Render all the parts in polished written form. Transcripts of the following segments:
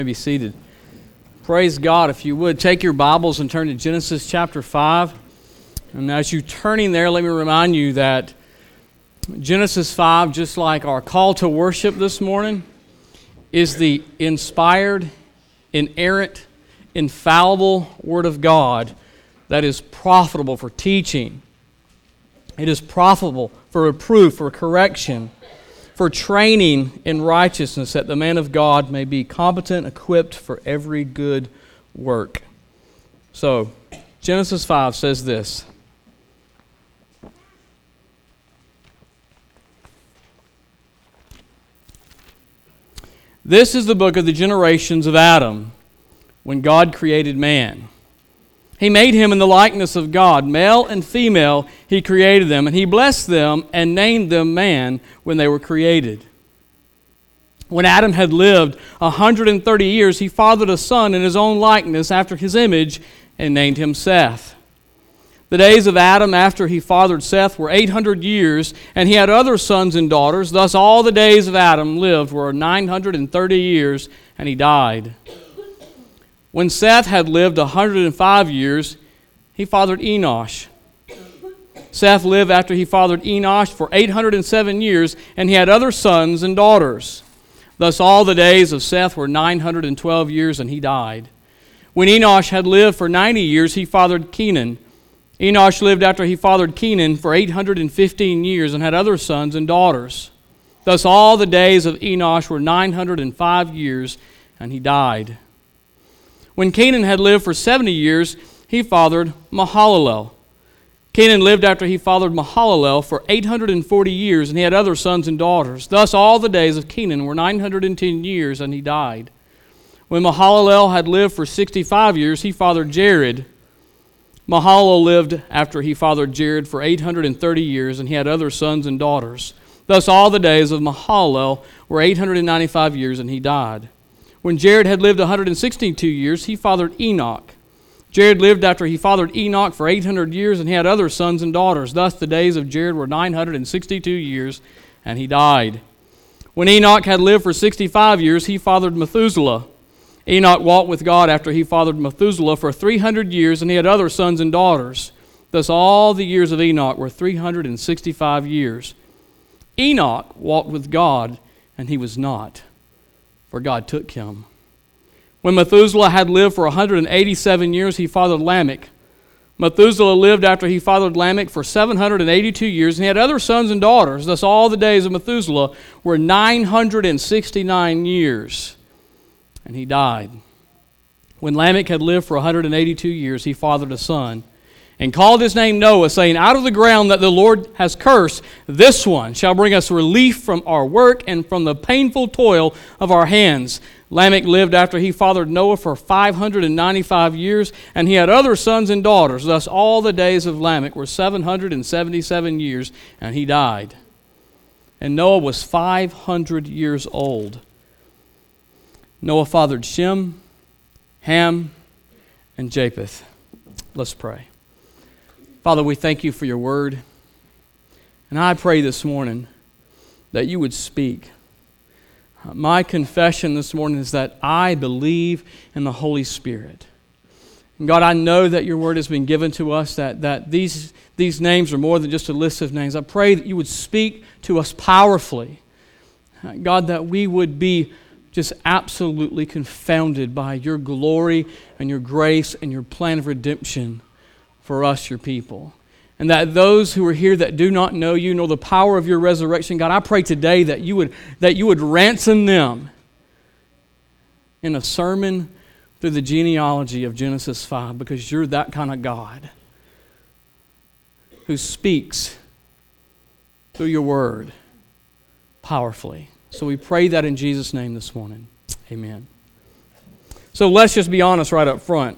Be seated. Praise God. If you would, take your Bibles and turn to Genesis chapter 5. And as you're turning there, let me remind you that Genesis 5, just like our call to worship this morning, is the inspired, inerrant, infallible Word of God that is profitable for teaching. It is profitable for reproof, for correction, for training in righteousness, that the man of God may be competent, equipped for every good work. So, Genesis 5 says this. This is the book of the generations of Adam, when God created man. He made him in the likeness of God. Male and female, he created them, and he blessed them and named them man when they were created. When Adam had lived 130 years, he fathered a son in his own likeness after his image and named him Seth. The days of Adam after he fathered Seth were 800 years, and he had other sons and daughters. Thus all the days of Adam lived were 930 years, and he died. When Seth had lived 105 years, he fathered Enosh. Seth lived after he fathered Enosh for 807 years, and he had other sons and daughters. Thus all the days of Seth were 912 years, and he died. When Enosh had lived for 90 years, he fathered Kenan. Enosh lived after he fathered Kenan for 815 years, and had other sons and daughters. Thus all the days of Enosh were 905 years, and he died. When Kenan had lived for 70 years, he fathered Mahalalel. Kenan lived after he fathered Mahalalel for 840 years, and he had other sons and daughters. Thus all the days of Kenan were 910 years, and he died. When Mahalalel had lived for 65 years, he fathered Jared. Mahalalel lived after he fathered Jared for 830 years, and he had other sons and daughters. Thus all the days of Mahalalel were 895 years, and he died. When Jared had lived 162 years, he fathered Enoch. Jared lived after he fathered Enoch for 800 years, and he had other sons and daughters. Thus the days of Jared were 962 years, and he died. When Enoch had lived for 65 years, he fathered Methuselah. Enoch walked with God after he fathered Methuselah for 300 years, and he had other sons and daughters. Thus all the years of Enoch were 365 years. Enoch walked with God, and he was not, for God took him. When Methuselah had lived for 187 years, he fathered Lamech. Methuselah lived after he fathered Lamech for 782 years, and he had other sons and daughters. Thus all the days of Methuselah were 969 years, and he died. When Lamech had lived for 182 years, he fathered a son, and called his name Noah, saying, Out of the ground that the Lord has cursed, this one shall bring us relief from our work and from the painful toil of our hands. Lamech lived after he fathered Noah for 595 years, and he had other sons and daughters. Thus all the days of Lamech were 777 years, and he died. And Noah was 500 years old. Noah fathered Shem, Ham, and Japheth. Let's pray. Father, we thank you for your word. And I pray this morning that you would speak. My confession this morning is that I believe in the Holy Spirit. And God, I know that your word has been given to us, that these names are more than just a list of names. I pray that you would speak to us powerfully. God, that we would be just absolutely confounded by your glory and your grace and your plan of redemption for us, your people. And that those who are here that do not know you, know the power of your resurrection, God, I pray today that you would ransom them in a sermon through the genealogy of Genesis 5, because you're that kind of God who speaks through your word powerfully. So we pray that in Jesus' name this morning. Amen. So let's just be honest right up front.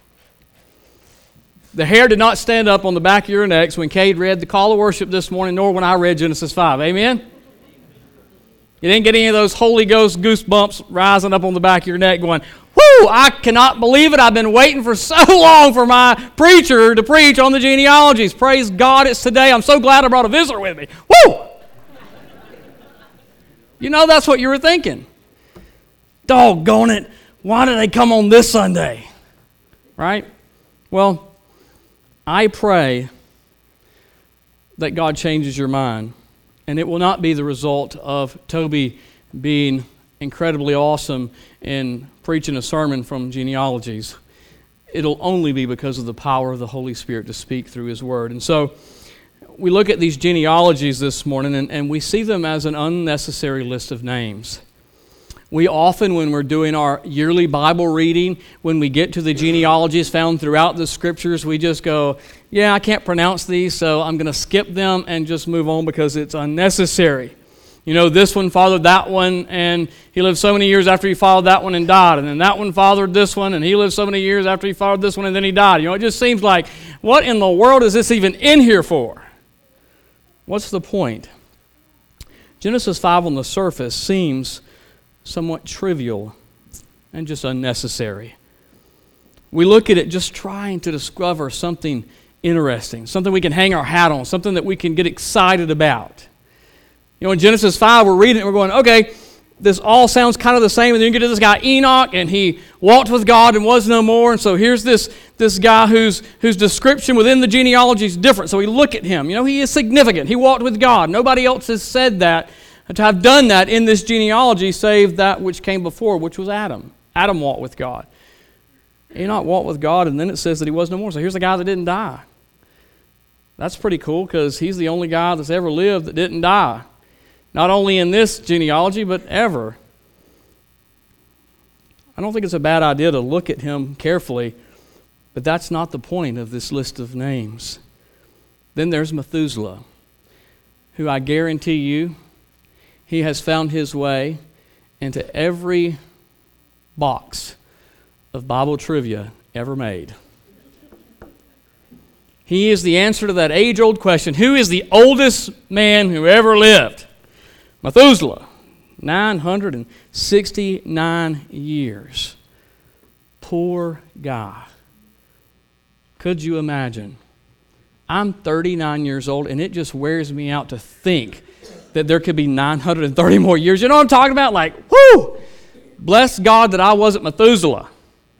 The hair did not stand up on the back of your necks when Cade read the call of worship this morning, nor when I read Genesis 5. Amen? You didn't get any of those Holy Ghost goosebumps rising up on the back of your neck going, whoo, I cannot believe it. I've been waiting for so long for my preacher to preach on the genealogies. Praise God, it's today. I'm so glad I brought a visitor with me. Woo! You know that's what you were thinking. Doggone it. Why do they come on this Sunday? Right? Well, I pray that God changes your mind. And it will not be the result of Toby being incredibly awesome in preaching a sermon from genealogies. It'll only be because of the power of the Holy Spirit to speak through His Word. And so we look at these genealogies this morning, and we see them as an unnecessary list of names. We often, when we're doing our yearly Bible reading, when we get to the genealogies found throughout the Scriptures, we just go, yeah, I can't pronounce these, so I'm going to skip them and just move on because it's unnecessary. You know, this one fathered that one, and he lived so many years after he fathered that one and died. And then that one fathered this one, and he lived so many years after he fathered this one, and then he died. You know, it just seems like, what in the world is this even in here for? What's the point? Genesis 5 on the surface seems somewhat trivial and just unnecessary. We look at it just trying to discover something interesting, something we can hang our hat on, something that we can get excited about. You know, in Genesis 5, we're reading it and we're going, okay, this all sounds kind of the same, and then you get to this guy Enoch, and he walked with God and was no more, and so here's this guy whose description within the genealogy is different, so we look at him. You know, he is significant. He walked with God. Nobody else has said that, to have done that in this genealogy, save that which came before, which was Adam. Adam walked with God. Enoch walked with God, and then it says that he was no more. So here's a guy that didn't die. That's pretty cool, because he's the only guy that's ever lived that didn't die. Not only in this genealogy, but ever. I don't think it's a bad idea to look at him carefully, but that's not the point of this list of names. Then there's Methuselah, who I guarantee you, he has found his way into every box of Bible trivia ever made. He is the answer to that age-old question, who is the oldest man who ever lived? Methuselah, 969 years. Poor guy. Could you imagine? I'm 39 years old, and it just wears me out to think that there could be 930 more years. You know what I'm talking about? Like, whoo! Bless God that I wasn't Methuselah.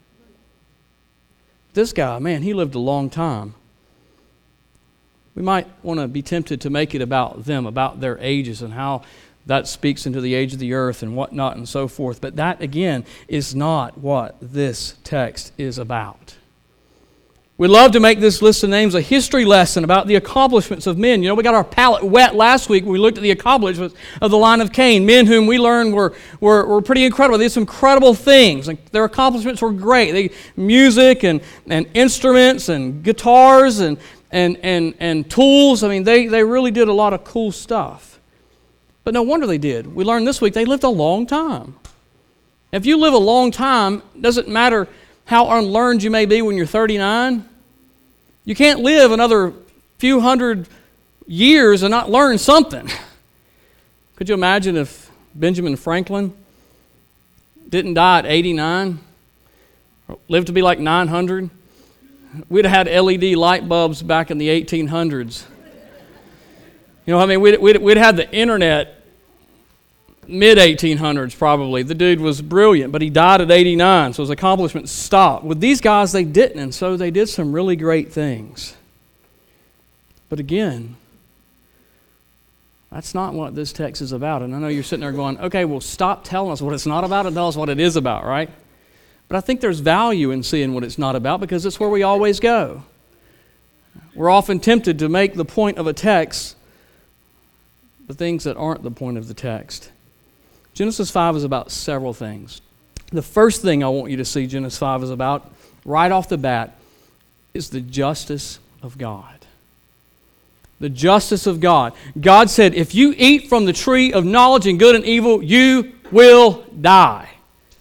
This guy, man, he lived a long time. We might want to be tempted to make it about them, about their ages and how that speaks into the age of the earth and whatnot and so forth. But that, again, is not what this text is about. We love to make this list of names a history lesson about the accomplishments of men. You know, we got our palate wet last week when we looked at the accomplishments of the line of Cain. Men whom we learned were pretty incredible. They did some incredible things. Like, their accomplishments were great. Music and instruments and guitars and tools. I mean, they really did a lot of cool stuff. But no wonder they did. We learned this week they lived a long time. If you live a long time, it doesn't matter how unlearned you may be when you're 39. You can't live another few hundred years and not learn something. Could you imagine if Benjamin Franklin didn't die at 89, lived to be like 900? We'd have had LED light bulbs back in the 1800s. You know, I mean, we'd had the internet mid-1800s probably. The dude was brilliant, but he died at 89, so his accomplishments stopped. With these guys, they didn't, and so they did some really great things. But again, that's not what this text is about. And I know you're sitting there going, okay, well, stop telling us what it's not about and tell us what it is about, right? But I think there's value in seeing what it's not about because it's where we always go. We're often tempted to make the point of a text the things that aren't the point of the text. Genesis 5 is about several things. The first thing I want you to see Genesis 5 is about, right off the bat, is the justice of God. The justice of God. God said, if you eat from the tree of knowledge and good and evil, you will die.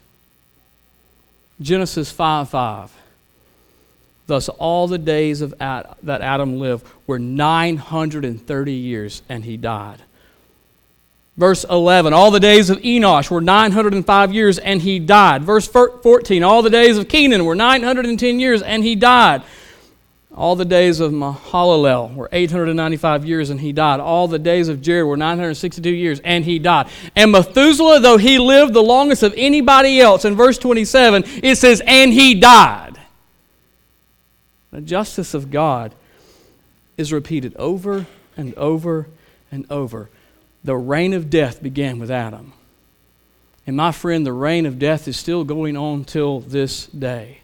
Genesis 5:5. Thus all the days of that Adam lived were 930 years, and he died. Verse 11, all the days of Enosh were 905 years, and he died. Verse 14, all the days of Kenan were 910 years, and he died. All the days of Mahalalel were 895 years, and he died. All the days of Jared were 962 years, and he died. And Methuselah, though he lived the longest of anybody else, in verse 27, it says, and he died. The justice of God is repeated over and over and over. The reign of death began with Adam. And my friend, the reign of death is still going on till this day.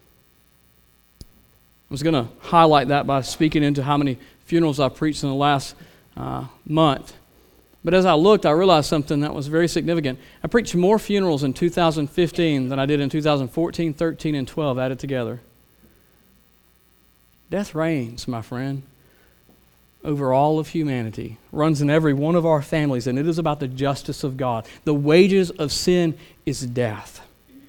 I was going to highlight that by speaking into how many funerals I preached in the last month. But as I looked, I realized something that was very significant. I preached more funerals in 2015 than I did in 2014, 13, and 12 added together. Death reigns, my friend, over all of humanity, runs in every one of our families, and it is about the justice of God. The wages of sin is death.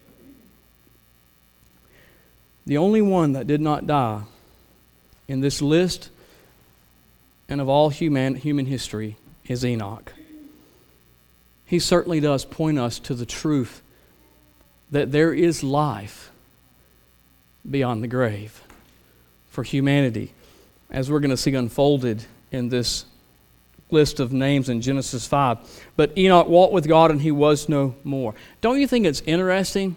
The only one that did not die in this list and of all human history is Enoch. He certainly does point us to the truth that there is life beyond the grave for humanity, as we're going to see unfolded in this list of names in Genesis 5. But Enoch walked with God and he was no more. Don't you think it's interesting?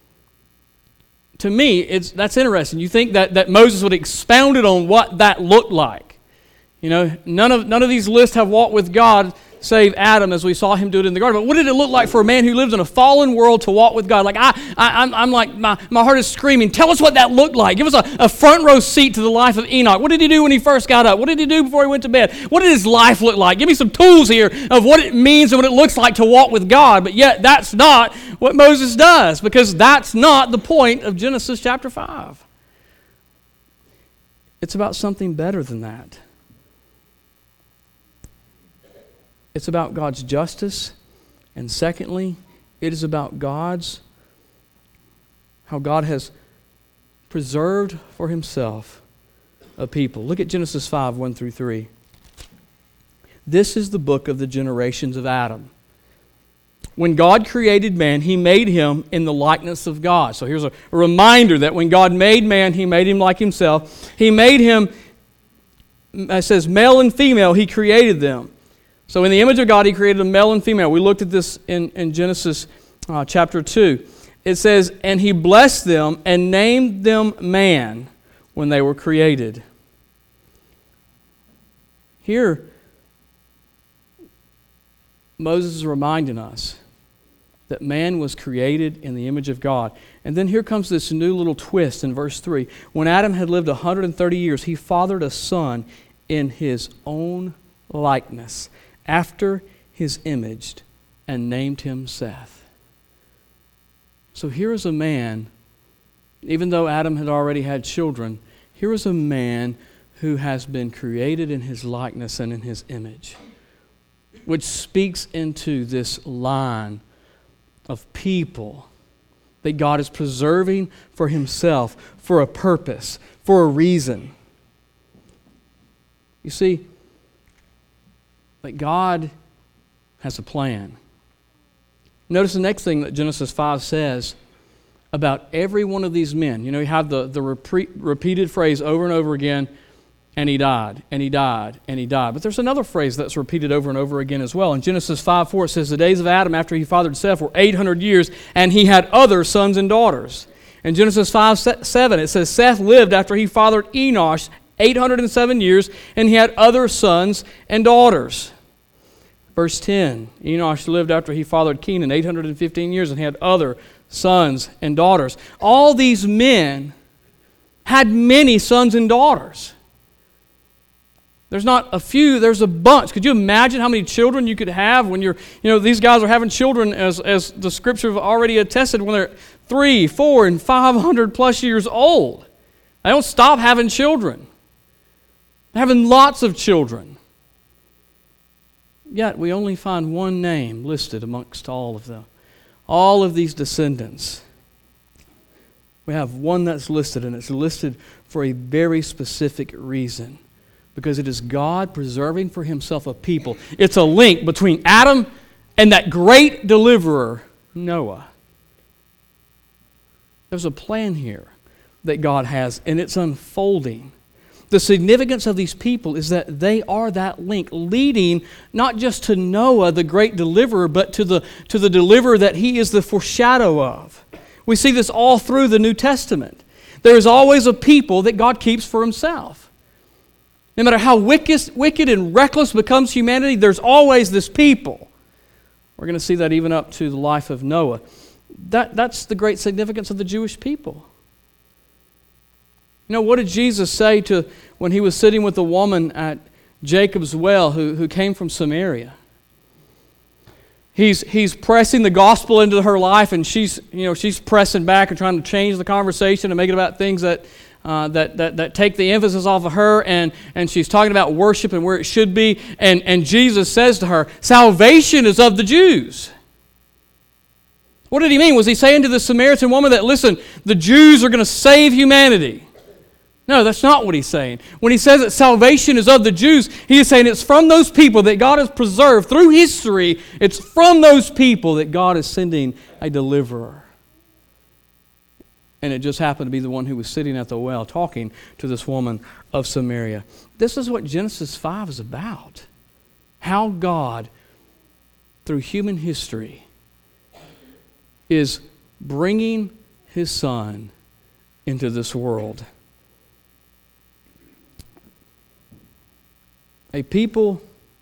To me, that's interesting. You think that Moses would expound it on what that looked like. You know, none of these lists have walked with God save Adam, as we saw him do it in the garden. But what did it look like for a man who lives in a fallen world to walk with God? Like I'm like, my heart is screaming, tell us what that looked like. Give us a front row seat to the life of Enoch. What did he do when he first got up? What did he do before he went to bed? What did his life look like? Give me some tools here of what it means and what it looks like to walk with God. But yet that's not what Moses does, because that's not the point of Genesis chapter 5. It's about something better than that. It's about God's justice, and secondly, it is about how God has preserved for himself a people. Look at Genesis 5, 1 through 3. This is the book of the generations of Adam. When God created man, he made him in the likeness of God. So here's a reminder that when God made man, he made him like himself. He made him, it says, male and female, he created them. So in the image of God, he created a male and female. We looked at this in Genesis chapter 2. It says, and he blessed them and named them man when they were created. Here, Moses is reminding us that man was created in the image of God. And then here comes this new little twist in verse 3. When Adam had lived 130 years, he fathered a son in his own likeness, after his image, and named him Seth. So here is a man, even though Adam had already had children, here is a man who has been created in his likeness and in his image, which speaks into this line of people that God is preserving for himself, for a purpose, for a reason. You see, that God has a plan. Notice the next thing that Genesis 5 says about every one of these men. You know, you have the repeated phrase over and over again, and he died, and he died, and he died. But there's another phrase that's repeated over and over again as well. In Genesis 5:4 it says, the days of Adam after he fathered Seth were 800 years, and he had other sons and daughters. In Genesis 5:7 it says, Seth lived after he fathered Enosh 807 years, and he had other sons and daughters. Verse 10, Enosh lived after he fathered Kenan 815 years and had other sons and daughters. All these men had many sons and daughters. There's not a few, there's a bunch. Could you imagine how many children you could have when these guys are having children, as the scripture have already attested, when they're 3, 4, and 500 plus years old. They don't stop having children. They're having lots of children. Yet we only find one name listed amongst all of them. All of these descendants. We have one that's listed, and it's listed for a very specific reason. Because it is God preserving for himself a people. It's a link between Adam and that great deliverer, Noah. There's a plan here that God has, and it's unfolding. the significance of these people is that they are that link leading not just to Noah, the great deliverer, but to the deliverer that he is the foreshadow of. We see this all through the New Testament. There is always a people that God keeps for himself. No matter how wicked and reckless becomes humanity, there's always this people. We're going to see that even up to the life of Noah. That's the great significance of the Jewish people. You know, what did Jesus say when he was sitting with the woman at Jacob's well who came from Samaria? He's pressing the gospel into her life, and she's pressing back and trying to change the conversation and make it about things that take the emphasis off of her, and she's talking about worship and where it should be, and Jesus says to her, salvation is of the Jews. What did he mean? Was he saying to the Samaritan woman that, listen, the Jews are going to save humanity? No, that's not what he's saying. When he says that salvation is of the Jews, he is saying it's from those people that God has preserved through history. It's from those people that God is sending a deliverer. And it just happened to be the one who was sitting at the well talking to this woman of Samaria. This is what Genesis 5 is about. How God, through human history, is bringing his Son into this world. A people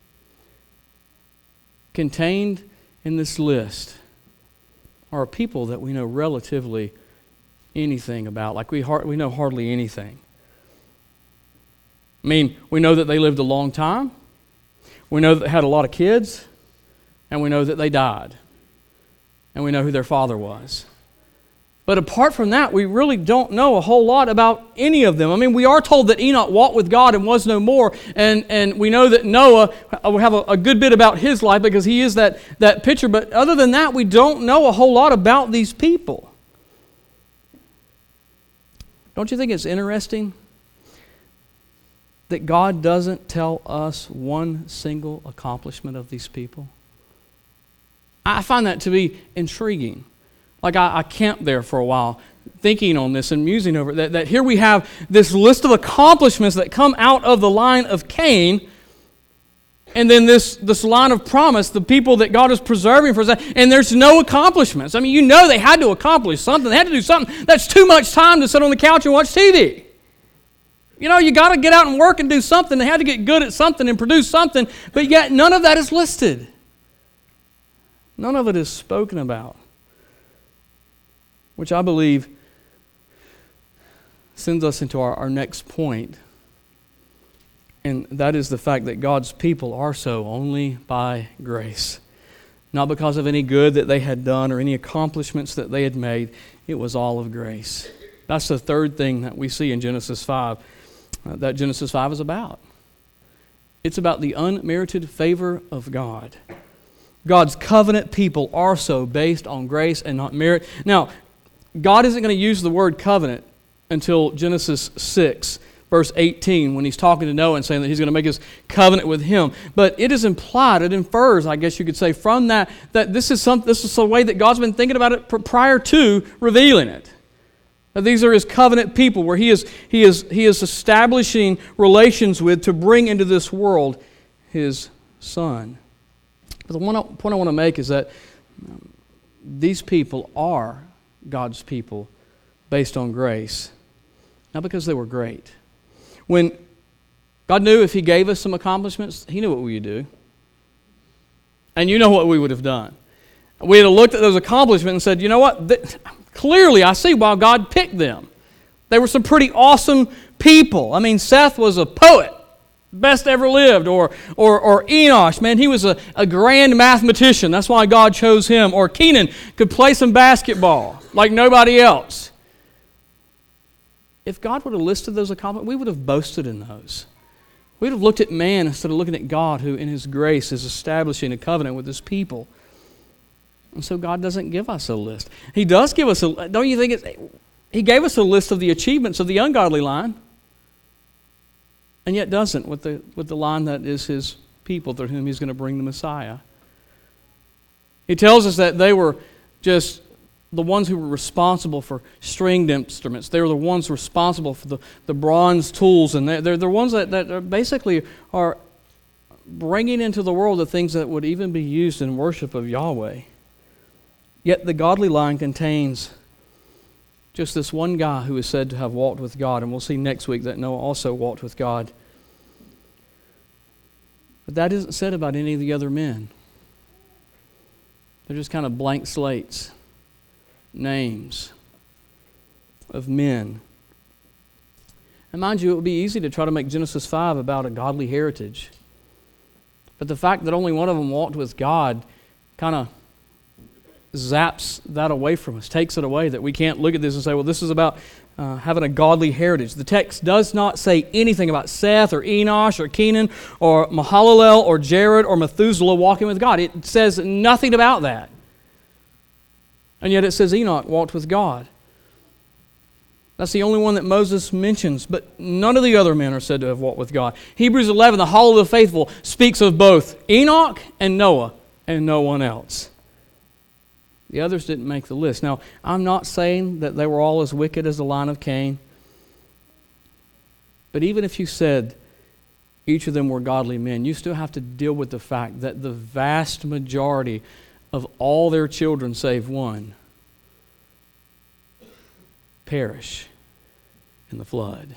contained in this list are a people that we know relatively anything about. Like we know hardly anything. I mean, we know that they lived a long time. We know that they had a lot of kids. And we know that they died. And we know who their father was. But apart from that, we really don't know a whole lot about any of them. I mean, we are told that Enoch walked with God and was no more, and we know that Noah, we have a good bit about his life because he is that picture, but other than that, we don't know a whole lot about these people. Don't you think it's interesting that God doesn't tell us one single accomplishment of these people? I find that to be intriguing. Like I camped there for a while thinking on this and musing over it, that here we have this list of accomplishments that come out of the line of Cain, and then this line of promise, the people that God is preserving for us, and there's no accomplishments. I mean, you know they had to accomplish something. They had to do something. That's too much time to sit on the couch and watch TV. You know, you got to get out and work and do something. They had to get good at something and produce something, but yet none of that is listed. None of it is spoken about. Which I believe sends us into our next point. And that is the fact that God's people are so only by grace. Not because of any good that they had done or any accomplishments that they had made. It was all of grace. That's the third thing that we see in Genesis 5, that Genesis 5 is about. It's about the unmerited favor of God. God's covenant people are so based on grace and not merit. Now, God isn't going to use the word covenant until Genesis 6, verse 18, when he's talking to Noah and saying that he's going to make his covenant with him. But it is implied, it infers, I guess you could say, from that this is the way that God's been thinking about it prior to revealing it. That these are his covenant people where he is establishing relations with to bring into this world his Son. But the point I want to make is that these people are God's people based on grace, not because they were great. When God knew if he gave us some accomplishments, he knew what we would do. And you know what we would have done. We would have looked at those accomplishments and said, you know what, clearly I see why God picked them. They were some pretty awesome people. I mean, Seth was a poet, best ever lived, or Enosh, man, he was a grand mathematician. That's why God chose him. Or Kenan could play some basketball like nobody else. If God would have listed those accomplishments, we would have boasted in those. We would have looked at man instead of looking at God, who in his grace is establishing a covenant with his people. And so God doesn't give us a list. He does give us don't you think he gave us a list of the achievements of the ungodly line, and yet doesn't with the line that is his people through whom he's going to bring the Messiah. He tells us that they were just the ones who were responsible for stringed instruments. They were the ones responsible for the bronze tools, and they're the ones that basically are bringing into the world the things that would even be used in worship of Yahweh. Yet the godly line contains just this one guy who is said to have walked with God, and we'll see next week that Noah also walked with God. But that isn't said about any of the other men. They're just kind of blank slates, names of men. And mind you, it would be easy to try to make Genesis 5 about a godly heritage. But the fact that only one of them walked with God kind of zaps that away from us, takes it away, that we can't look at this and say, well, this is about having a godly heritage. The text does not say anything about Seth or Enosh or Kenan or Mahalalel or Jared or Methuselah walking with God. It says nothing about that. And yet it says Enoch walked with God. That's the only one that Moses mentions, but none of the other men are said to have walked with God. Hebrews 11, the Hall of the Faithful, speaks of both Enoch and Noah and no one else. The others didn't make the list. Now, I'm not saying that they were all as wicked as the line of Cain, but even if you said each of them were godly men, you still have to deal with the fact that the vast majority of all their children, save one, perish in the flood.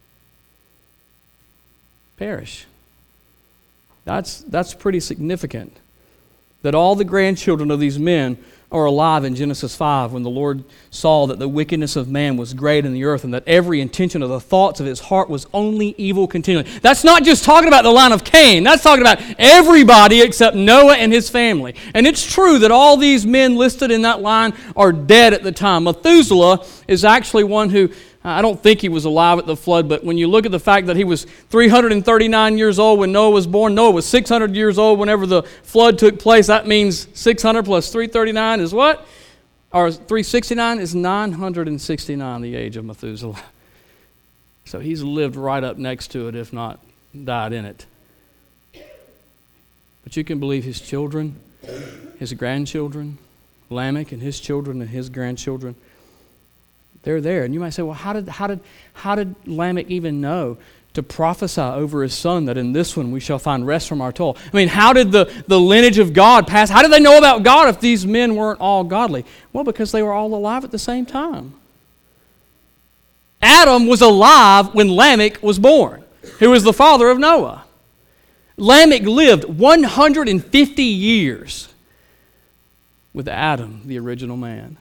Perish. That's pretty significant. That all the grandchildren of these men are alive in Genesis 5 when the Lord saw that the wickedness of man was great in the earth and that every intention of the thoughts of his heart was only evil continually. That's not just talking about the line of Cain. That's talking about everybody except Noah and his family. And it's true that all these men listed in that line are dead at the time. Methuselah is actually one who, I don't think he was alive at the flood, but when you look at the fact that he was 339 years old when Noah was born, Noah was 600 years old whenever the flood took place. That means 600 plus 339 is what? Or 369 is 969, the age of Methuselah. So he's lived right up next to it, if not died in it. But you can believe his children, his grandchildren, Lamech and his children and his grandchildren, they're there. And you might say, well, how did Lamech even know to prophesy over his son that in this one we shall find rest from our toil? I mean, how did the lineage of God pass? How did they know about God if these men weren't all godly? Well, because they were all alive at the same time. Adam was alive when Lamech was born, who was the father of Noah. Lamech lived 150 years with Adam, the original man.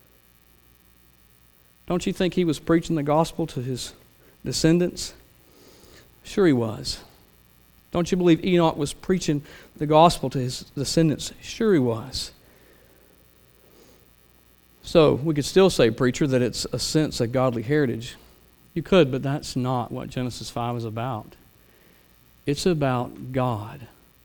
Don't you think he was preaching the gospel to his descendants? Sure he was. Don't you believe Enoch was preaching the gospel to his descendants? Sure he was. So we could still say, preacher, that it's a sense of godly heritage. You could, but that's not what Genesis 5 is about. It's about God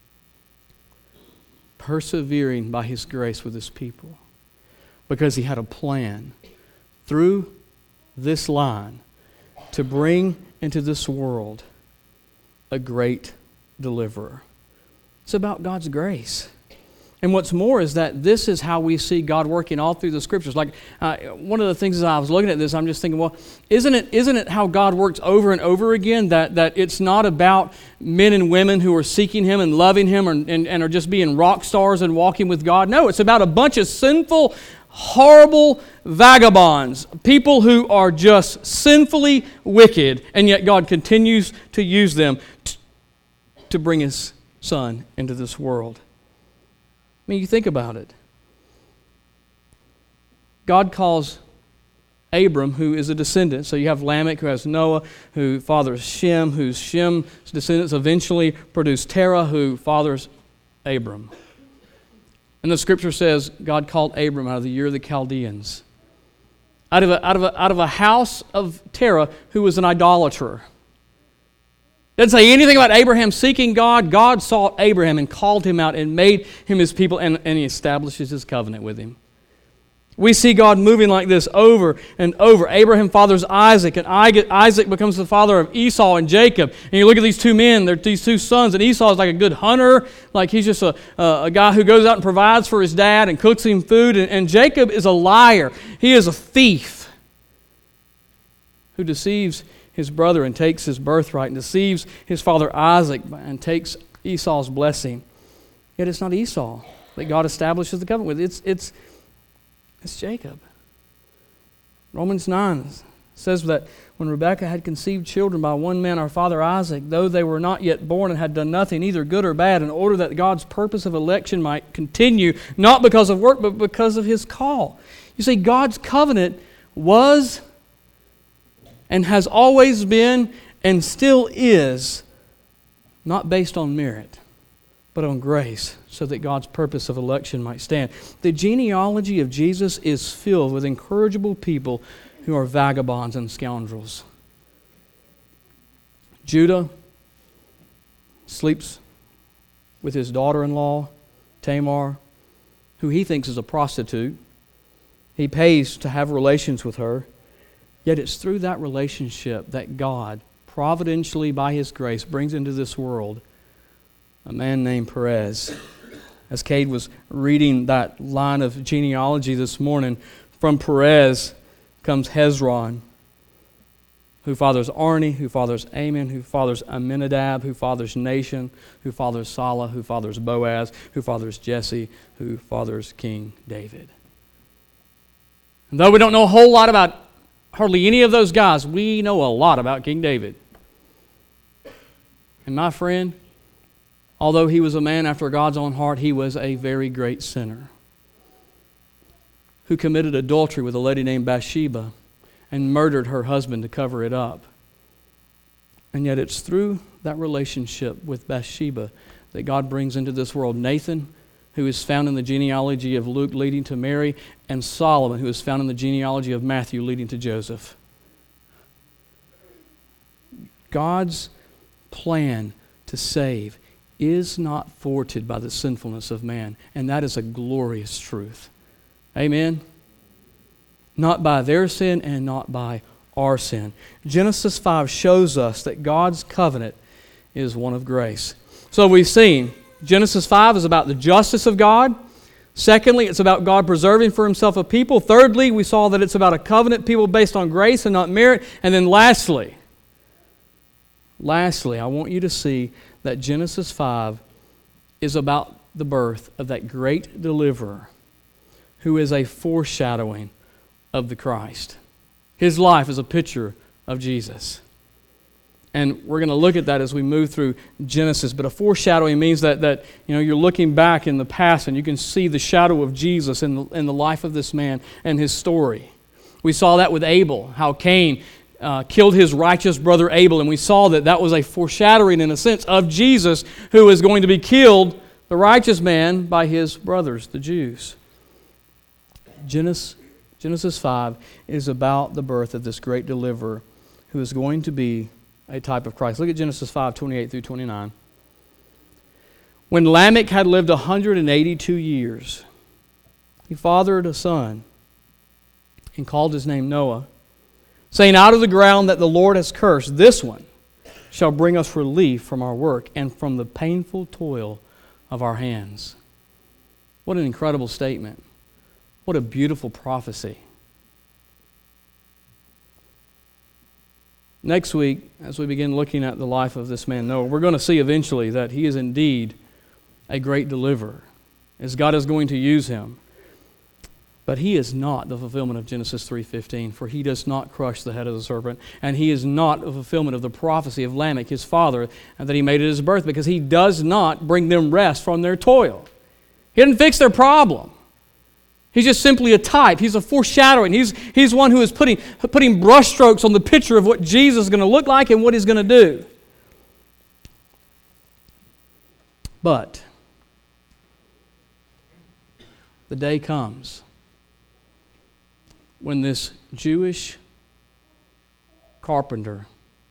persevering by his grace with his people because he had a plan through this line to bring into this world a great deliverer. It's about God's grace. And what's more is that this is how we see God working all through the Scriptures. Like one of the things as I was looking at this, I'm just thinking, well, isn't it how God works over and over again? That it's not about men and women who are seeking Him and loving Him and are just being rock stars and walking with God. No, it's about a bunch of sinful, horrible vagabonds, people who are just sinfully wicked, and yet God continues to use them to bring His Son into this world. I mean, you think about it. God calls Abram, who is a descendant. So you have Lamech, who has Noah, who fathers Shem, whose Shem's descendants eventually produce Terah, who fathers Abram. And the Scripture says God called Abram out of the year of the Chaldeans, out of a house of Terah, who was an idolater. Doesn't say anything about Abraham seeking God. God sought Abraham and called him out and made him his people, and He establishes His covenant with him. We see God moving like this over and over. Abraham fathers Isaac, and Isaac becomes the father of Esau and Jacob. And you look at these two men, they're these two sons, and Esau is like a good hunter, like he's just a guy who goes out and provides for his dad and cooks him food. And Jacob is a liar. He is a thief who deceives his brother and takes his birthright, and deceives his father Isaac and takes Esau's blessing. Yet it's not Esau that God establishes the covenant with. It's Jacob. Romans 9 says that when Rebekah had conceived children by one man, our father Isaac, though they were not yet born and had done nothing, either good or bad, in order that God's purpose of election might continue, not because of work, but because of His call. You see, God's covenant was and has always been and still is not based on merit, but on grace, so that God's purpose of election might stand. The genealogy of Jesus is filled with incorrigible people who are vagabonds and scoundrels. Judah sleeps with his daughter-in-law, Tamar, who he thinks is a prostitute. He pays to have relations with her. Yet it's through that relationship that God, providentially by His grace, brings into this world a man named Perez. As Cade was reading that line of genealogy this morning, from Perez comes Hezron, who fathers Arni, who fathers Ammon, who fathers Amminadab, who fathers Nahshon, who fathers Salah, who fathers Boaz, who fathers Jesse, who fathers King David. And though we don't know a whole lot about hardly any of those guys, we know a lot about King David. And my friend, although he was a man after God's own heart, he was a very great sinner who committed adultery with a lady named Bathsheba and murdered her husband to cover it up. And yet it's through that relationship with Bathsheba that God brings into this world Nathan, who is found in the genealogy of Luke leading to Mary, and Solomon, who is found in the genealogy of Matthew leading to Joseph. God's plan to save is not thwarted by the sinfulness of man, and that is a glorious truth. Amen? Not by their sin and not by our sin. Genesis 5 shows us that God's covenant is one of grace. So we've seen Genesis 5 is about the justice of God. Secondly, it's about God preserving for Himself a people. Thirdly, we saw that it's about a covenant people based on grace and not merit. And then lastly, I want you to see that Genesis 5 is about the birth of that great deliverer who is a foreshadowing of the Christ. His life is a picture of Jesus. And we're going to look at that as we move through Genesis. But a foreshadowing means that you're looking back in the past and you can see the shadow of Jesus in the life of this man and his story. We saw that with Abel, how Cain killed his righteous brother Abel, and we saw that was a foreshadowing, in a sense, of Jesus, who is going to be killed, the righteous man, by his brothers, the Jews. Genesis 5 is about the birth of this great deliverer who is going to be a type of Christ. Look at Genesis 5, 28 through 29. When Lamech had lived 182 years, he fathered a son and called his name Noah, saying, out of the ground that the Lord has cursed, this one shall bring us relief from our work and from the painful toil of our hands. What an incredible statement. What a beautiful prophecy. Next week, as we begin looking at the life of this man Noah, we're going to see eventually that he is indeed a great deliverer, as God is going to use him. But he is not the fulfillment of Genesis 3:15, for he does not crush the head of the serpent, and he is not a fulfillment of the prophecy of Lamech, his father, and that he made at his birth, because he does not bring them rest from their toil. He didn't fix their problem. He's just simply a type. He's a foreshadowing. He's one who is putting brushstrokes on the picture of what Jesus is going to look like and what He's going to do. But the day comes when this Jewish carpenter,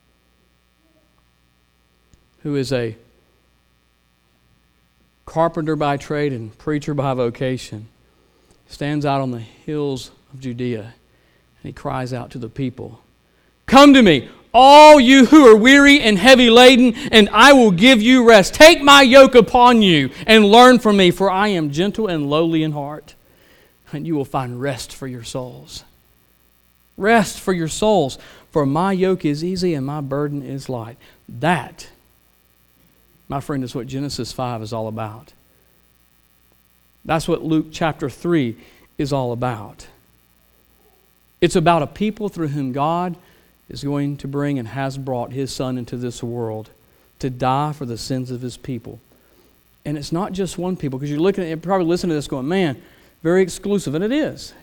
who is a carpenter by trade and preacher by vocation, stands out on the hills of Judea, and he cries out to the people, "Come to me, all you who are weary and heavy laden, and I will give you rest. Take my yoke upon you and learn from me, for I am gentle and lowly in heart, and you will find rest for your souls." Rest for your souls, for my yoke is easy and my burden is light. That, my friend, is what Genesis 5 is all about. That's what Luke chapter 3 is all about. It's about a people through whom God is going to bring and has brought His Son into this world to die for the sins of His people. And it's not just one people, because you're looking at it, probably listening to this going, man, very exclusive, and it is.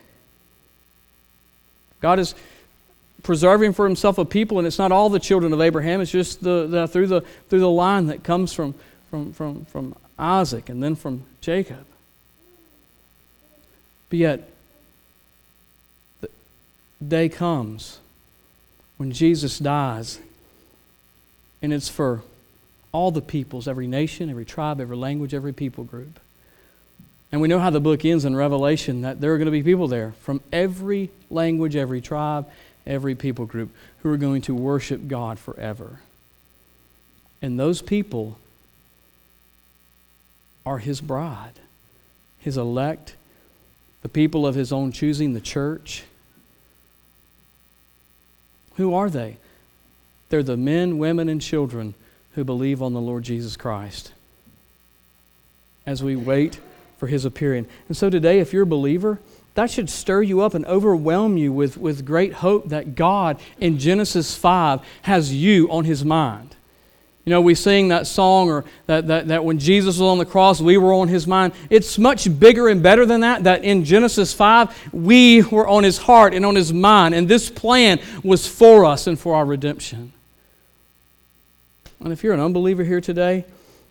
God is preserving for Himself a people, and it's not all the children of Abraham. It's just through the line that comes from Isaac and then from Jacob. But yet, the day comes when Jesus dies, and it's for all the peoples, every nation, every tribe, every language, every people group. And we know how the book ends in Revelation, that there are going to be people there from every language, every tribe, every people group who are going to worship God forever. And those people are His bride, His elect, the people of His own choosing, the church. Who are they? They're the men, women, and children who believe on the Lord Jesus Christ as we wait for His appearing. And so today, if you're a believer, that should stir you up and overwhelm you with great hope that God in Genesis 5 has you on His mind. You know, we sing that song, or that when Jesus was on the cross, we were on His mind. It's much bigger and better than that in Genesis 5, we were on His heart and on His mind, and this plan was for us and for our redemption. And if you're an unbeliever here today,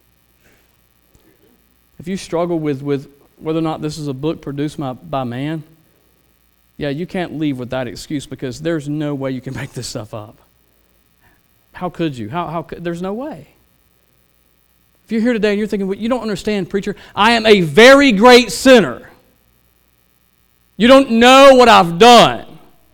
if you struggle with whether or not this is a book produced by man, yeah, you can't leave with that excuse, because there's no way you can make this stuff up. How could you? There's no way. If you're here today and you're thinking, well, you don't understand, preacher, I am a very great sinner. You don't know what I've done.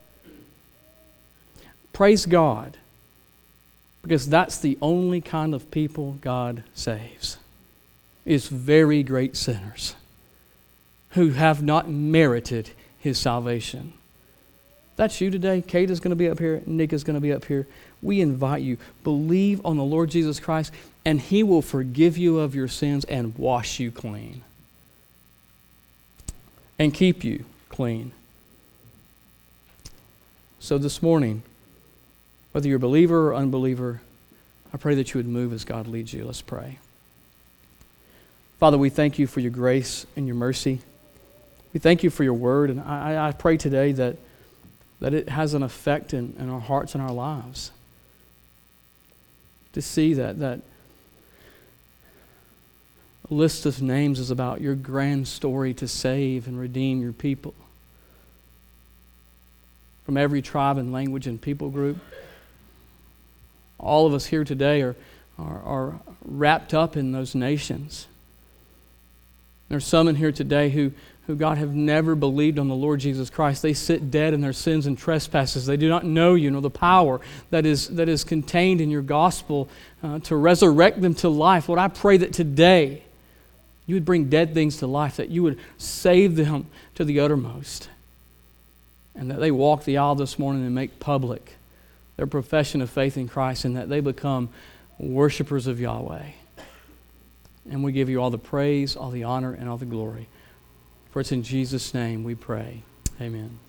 Praise God, because that's the only kind of people God saves, is very great sinners who have not merited His salvation. That's you today. Kate is going to be up here. Nick is going to be up here. We invite you, believe on the Lord Jesus Christ, and He will forgive you of your sins and wash you clean and keep you clean. So this morning, whether you're a believer or unbeliever, I pray that you would move as God leads you. Let's pray. Father, we thank You for Your grace and Your mercy. We thank You for Your word, and I pray today that it has an effect in our hearts and our lives. To see that a list of names is about Your grand story to save and redeem Your people from every tribe and language and people group. All of us here today are wrapped up in those nations. There's some in here today who God have never believed on the Lord Jesus Christ. They sit dead in their sins and trespasses. They do not know You, nor the power that is contained in Your gospel to resurrect them to life. Lord, I pray that today You would bring dead things to life, that You would save them to the uttermost, and that they walk the aisle this morning and make public their profession of faith in Christ, and that they become worshipers of Yahweh. And we give You all the praise, all the honor, and all the glory. For it's in Jesus' name we pray. Amen.